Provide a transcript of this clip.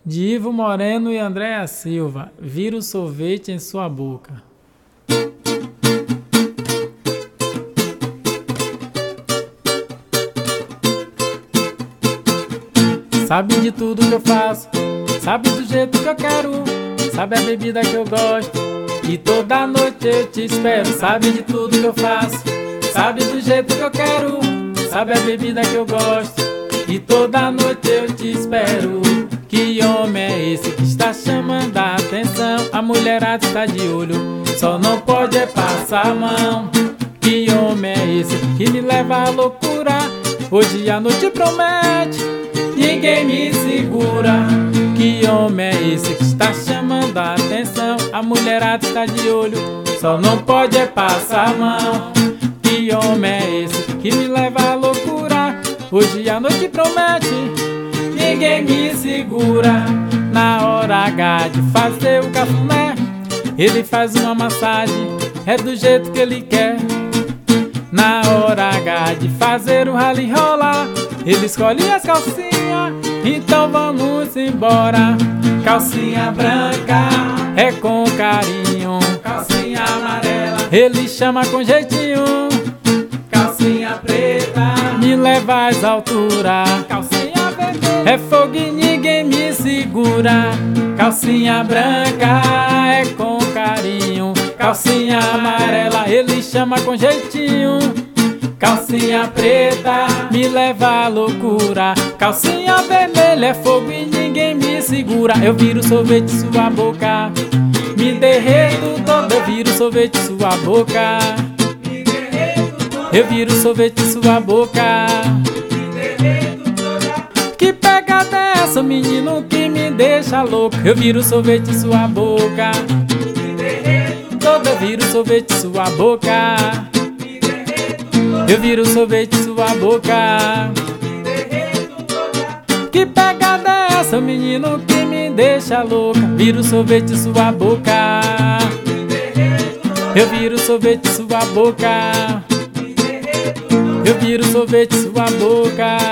De Ivo Moreno e Andréa Silva, vira o sorvete em sua boca. Sabe de tudo que eu faço, sabe do jeito que eu quero, sabe a bebida que eu gosto, e toda noite eu te espero. Sabe de tudo que eu faço, sabe do jeito que eu quero, sabe a bebida que eu gosto, e toda noite eu te espero. Que homem é esse que está chamando a atenção? A mulherada está de olho, só não pode é passar a mão. Que homem é esse que me leva à loucura? Hoje a noite promete, ninguém me segura. Que homem é esse que está chamando a atenção? A mulherada está de olho, só não pode é passar a mão. Que homem é esse que me leva à loucura? Hoje a noite promete, ninguém me segura. Na hora H de fazer o cafuné, ele faz uma massagem, é do jeito que ele quer. Na hora H de fazer o rally rolar, ele escolhe as calcinhas, então vamos embora. Calcinha branca é com carinho, calcinha amarela ele chama com jeitinho, calcinha preta me leva às alturas, calcinha vermelha é fogo e ninguém me segura. Calcinha branca é com carinho, calcinha amarela ele chama com jeitinho, calcinha preta me leva à loucura. Calcinha vermelha é fogo e ninguém me segura. Eu viro sorvete sua boca, me derreto todo. Eu viro sorvete sua boca, me derreto todo. Eu viro sorvete sua boca, me derreto toda. Que pegada é essa, menino, que me deixa louco? Eu viro sorvete sua boca, me derreto todo. Eu viro sorvete sua boca, eu viro sorvete sua boca. Que pegada é essa, menino, que me deixa louca? Viro sorvete sua boca, eu viro sorvete sua boca, eu viro sorvete sua boca.